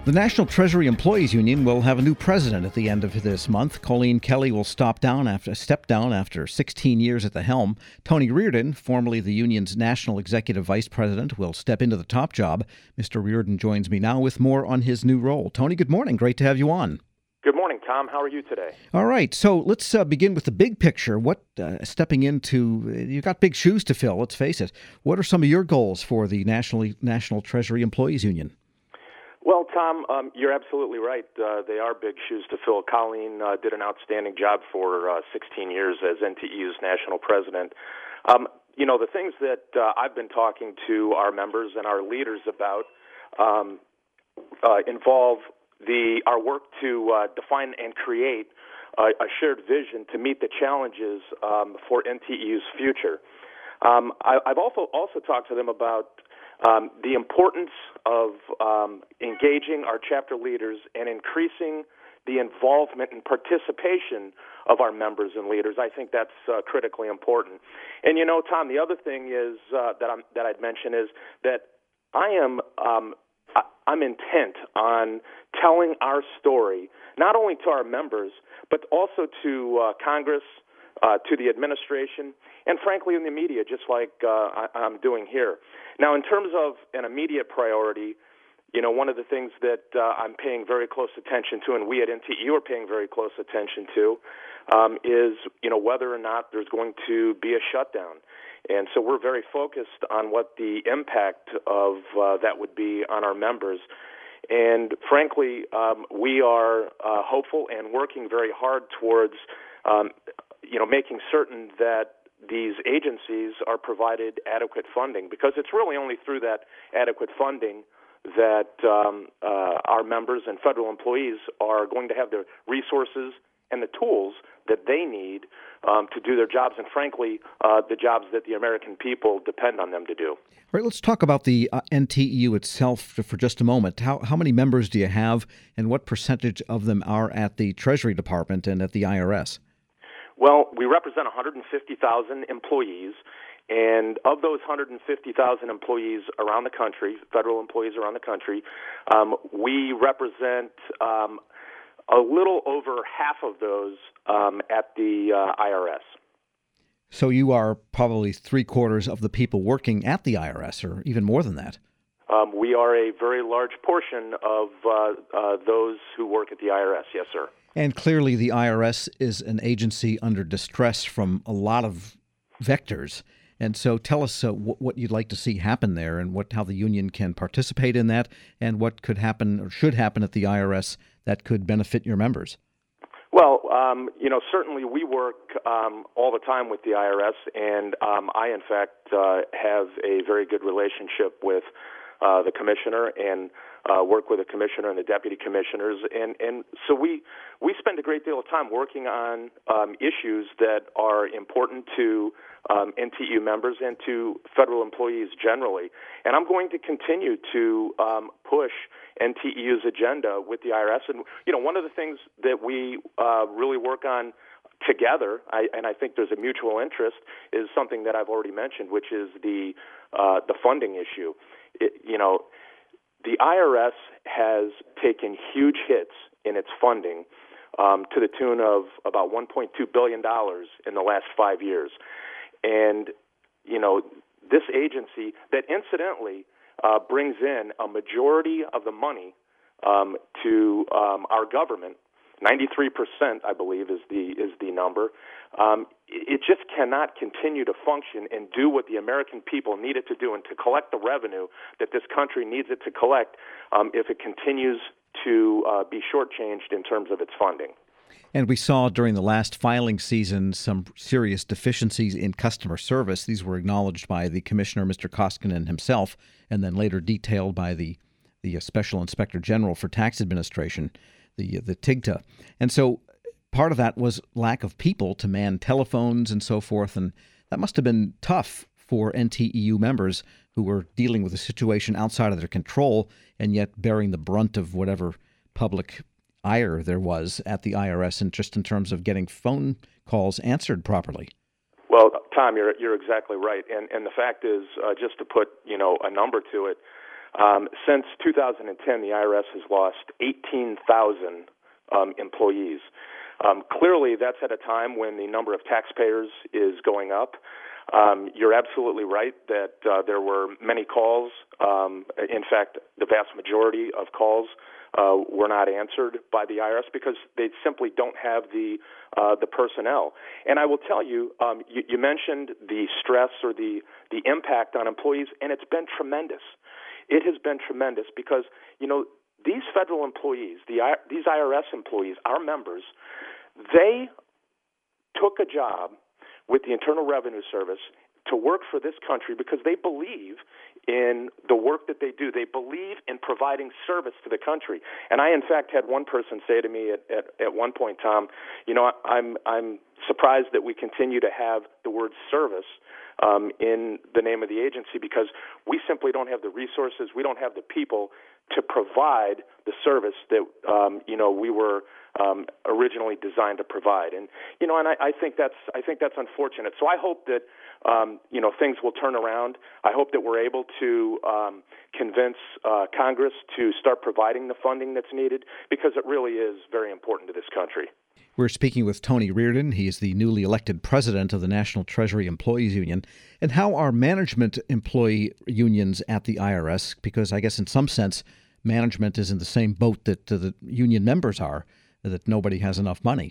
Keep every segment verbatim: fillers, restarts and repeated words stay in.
The National Treasury Employees Union will have a new president at the end of this month. Colleen Kelly will stop down after step down after sixteen years at the helm. Tony Reardon, formerly the union's national executive vice president, will step into the top job. Mister Reardon joins me now with more on his new role. Tony, good morning. Great to have you on. Good morning, Tom. How are you today? All right. So let's uh, begin with the big picture. What uh, stepping into you've got big shoes to fill. Let's face it. What are some of your goals for the National National Treasury Employees Union? Well, Tom, um, you're absolutely right. Uh, they are big shoes to fill. Colleen uh, did an outstanding job for uh, sixteen years as N T E U's national president. Um, you know, the things that uh, I've been talking to our members and our leaders about um, uh, involve the our work to uh, define and create uh, a shared vision to meet the challenges um, for N T E U's future. Um, I, I've also also talked to them about Um, the importance of um, engaging our chapter leaders and increasing the involvement and participation of our members and leaders. I think that's uh, critically important. And you know, Tom, the other thing is uh, that I'm that I'd mention is that I am um, I, I'm intent on telling our story not only to our members but also to uh, Congress, uh, to the administration, and frankly in the media, just like uh, I, I'm doing here. Now, in terms of an immediate priority, you know, one of the things that uh, I'm paying very close attention to, and we at N T E U are paying very close attention to, um, is, you know, whether or not there's going to be a shutdown. And so we're very focused on what the impact of uh, that would be on our members. And frankly, um, we are uh, hopeful and working very hard towards, um, you know, making certain that these agencies are provided adequate funding, because it's really only through that adequate funding that um, uh, our members and federal employees are going to have the resources and the tools that they need um, to do their jobs, and frankly, uh, the jobs that the American people depend on them to do. All right, let's talk about the uh, N T E U itself for just a moment. How how many members do you have, and what percentage of them are at the Treasury Department and at the I R S? Well, we represent one hundred fifty thousand employees, and of those one hundred fifty thousand employees around the country, federal employees around the country, um, we represent um, a little over half of those um, at the uh, I R S. So you are probably three quarters of the people working at the I R S, or even more than that. Um, we are a very large portion of uh, uh, those who work at the I R S, yes, sir. And clearly the I R S is an agency under distress from a lot of vectors. And so tell us uh, w- what you'd like to see happen there, and what how the union can participate in that, and what could happen or should happen at the I R S that could benefit your members. Well, um, you know, certainly we work um, all the time with the I R S, and um, I, in fact, uh, have a very good relationship with uh, the commissioner, and uh, work with the commissioner and the deputy commissioners, and, and so we we spend a great deal of time working on um, issues that are important to um, N T E U members and to federal employees generally. And I'm going to continue to um, push N T E U's agenda with the I R S. And you know, one of the things that we uh, really work on together, I, and I think there's a mutual interest, is something that I've already mentioned, which is the uh, the funding issue. It, you know. The I R S has taken huge hits in its funding um, to the tune of about one point two billion dollars in the last five years. And, you know, this agency that incidentally uh, brings in a majority of the money um, to um, our government, ninety-three percent, I believe, is the is the number. Um, it just cannot continue to function and do what the American people need it to do, and to collect the revenue that this country needs it to collect um, if it continues to uh, be shortchanged in terms of its funding. And we saw during the last filing season some serious deficiencies in customer service. These were acknowledged by the commissioner, Mister Koskinen himself, and then later detailed by the, the Special Inspector General for Tax Administration, the, the T I G T A. And so part of that was lack of people to man telephones and so forth, and that must have been tough for N T E U members who were dealing with a situation outside of their control and yet bearing the brunt of whatever public ire there was at the I R S, and just in terms of getting phone calls answered properly. Well, Tom, you're you're exactly right, and and the fact is, uh, just to put you know a number to it, Um, since two thousand ten, the I R S has lost eighteen thousand um, employees. Um, clearly, that's at a time when the number of taxpayers is going up. Um, you're absolutely right that uh, there were many calls. Um, in fact, the vast majority of calls uh, were not answered by the I R S because they simply don't have the uh, the personnel. And I will tell you, um, you, you mentioned the stress or the the impact on employees, and it's been tremendous. It has been tremendous because, you know, these federal employees, the these I R S employees, our members, they took a job with the Internal Revenue Service to work for this country because they believe in the work that they do. They believe in providing service to the country. And I, in fact, had one person say to me at, at, at one point, Tom, you know, I'm I'm surprised that we continue to have the word service um, in the name of the agency because we simply don't have the resources, we don't have the people to provide the service that, um, you know, we were Um, originally designed to provide, and you know, and I, I think that's I think that's unfortunate. So I hope that um, you know things will turn around. I hope that we're able to um, convince uh, Congress to start providing the funding that's needed because it really is very important to this country. We're speaking with Tony Reardon. He is the newly elected president of the National Treasury Employees Union. And how are management employee unions at the I R S? Because I guess in some sense, management is in the same boat that uh, the union members are, that nobody has enough money.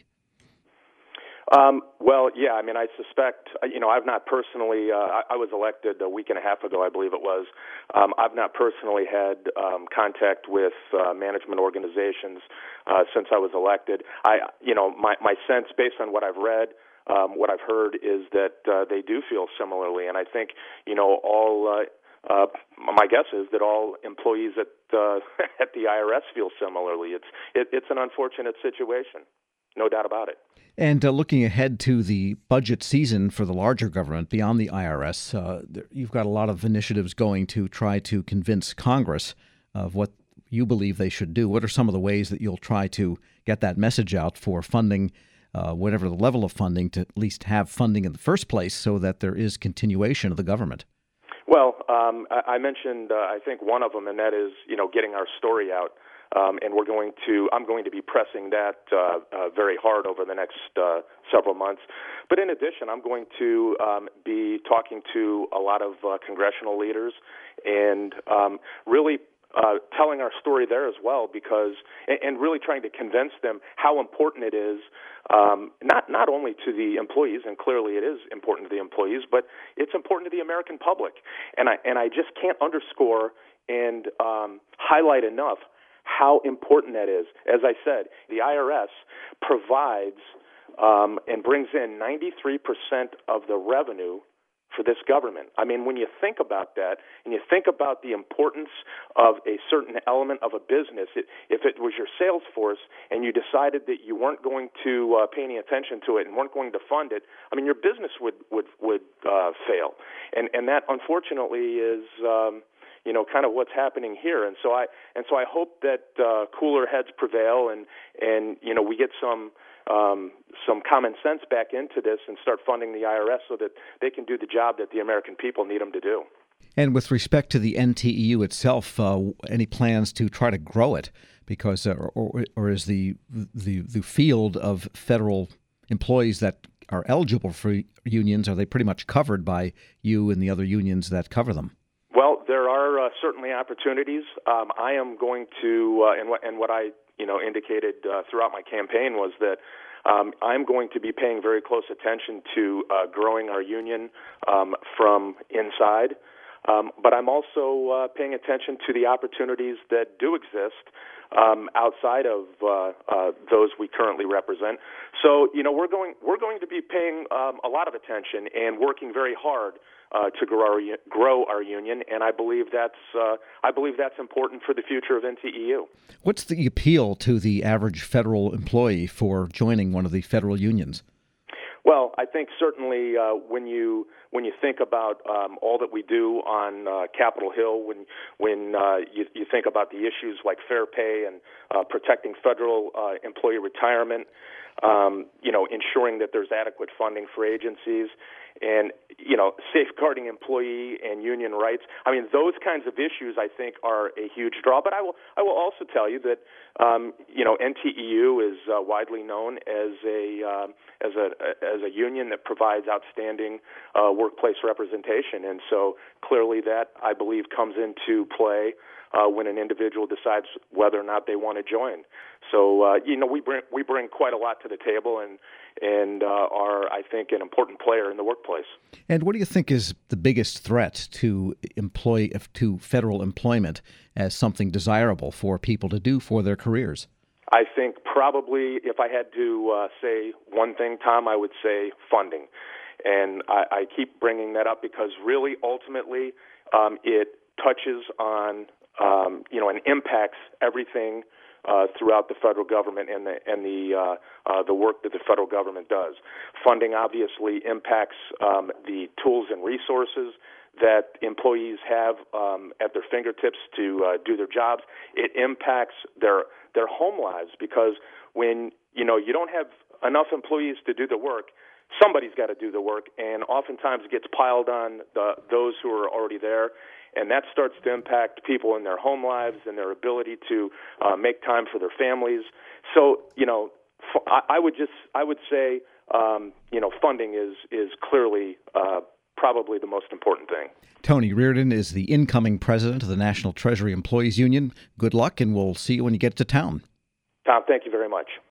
Um, well, yeah, I mean, I suspect, you know, I've not personally, uh, I, I was elected a week and a half ago, I believe it was. Um, I've not personally had um, contact with uh, management organizations uh, since I was elected. I, you know, my, my sense, based on what I've read, um, what I've heard, is that uh, they do feel similarly. And I think, you know, all, uh, Uh, my guess is that all employees at uh, at the I R S feel similarly. It's it, it's an unfortunate situation, no doubt about it. And uh, looking ahead to the budget season for the larger government beyond the I R S, uh, there, you've got a lot of initiatives going to try to convince Congress of what you believe they should do. What are some of the ways that you'll try to get that message out for funding, uh, whatever the level of funding, to at least have funding in the first place so that there is continuation of the government? Well, um, I, I mentioned, uh, I think, one of them, and that is, you know, getting our story out. Um, and we're going to, I'm going to be pressing that uh, uh, very hard over the next uh, several months. But in addition, I'm going to um, be talking to a lot of uh, congressional leaders and um, really uh, telling our story there as well, because, and, and really trying to convince them how important it is. Um, not not only to the employees, and clearly it is important to the employees, but it's important to the American public. And I and I just can't underscore and um, highlight enough how important that is. As I said, the I R S provides um, and brings in ninety-three percent of the revenue for this government. I mean, when you think about that, and you think about the importance of a certain element of a business, it, if it was your sales force and you decided that you weren't going to uh, pay any attention to it and weren't going to fund it, I mean, your business would would would uh, fail, and and that unfortunately is. Um, You know, kind of what's happening here, and so I and so I hope that uh, cooler heads prevail, and and you know we get some um, some common sense back into this and start funding the I R S so that they can do the job that the American people need them to do. And with respect to the N T E U itself, uh, any plans to try to grow it? Because, uh, or, or is the the the field of federal employees that are eligible for unions, are they pretty much covered by you and the other unions that cover them? Well, there are uh, certainly opportunities. Um, I am going to, uh, and what and what I you know indicated uh, throughout my campaign was that um, I'm going to be paying very close attention to uh, growing our union um, from inside. Um, but I'm also uh, paying attention to the opportunities that do exist um, outside of uh, uh, those we currently represent. So, you know, we're going we're going to be paying um, a lot of attention and working very hard uh, to grow our, grow our union, and I believe that's uh, I believe that's important for the future of N T E U. What's the appeal to the average federal employee for joining one of the federal unions? Well, I think certainly uh, when you when you think about um, all that we do on uh, Capitol Hill, when when uh, you, you think about the issues like fair pay and uh, protecting federal uh, employee retirement, um, you know, ensuring that there's adequate funding for agencies, and you know, safeguarding employee and union rights. I mean, those kinds of issues, I think, are a huge draw. But I will, I will also tell you that, um, you know, N T E U is uh, widely known as a uh, as a as a union that provides outstanding uh, workplace representation, and so clearly that, I believe, comes into play uh, when an individual decides whether or not they want to join. So, uh, you know, we bring we bring quite a lot to the table, and and uh, are, I think, an important player in the workplace. And what do you think is the biggest threat to employ to federal employment as something desirable for people to do for their careers? I think probably, if I had to uh, say one thing, Tom, I would say funding. And I, I keep bringing that up because really, ultimately, um, it touches on, um, you know, and impacts everything Uh, throughout the federal government and the and the uh, uh, the work that the federal government does. Funding obviously impacts um, the tools and resources that employees have um, at their fingertips to uh, do their jobs. It impacts their their home lives because when you know you don't have enough employees to do the work, somebody's got to do the work, and oftentimes it gets piled on the, those who are already there. And that starts to impact people in their home lives and their ability to uh, make time for their families. So, you know, f- I, I would just, I would say, um, you know, funding is is clearly uh, probably the most important thing. Tony Reardon is the incoming president of the National Treasury Employees Union. Good luck, and we'll see you when you get to town. Tom, thank you very much.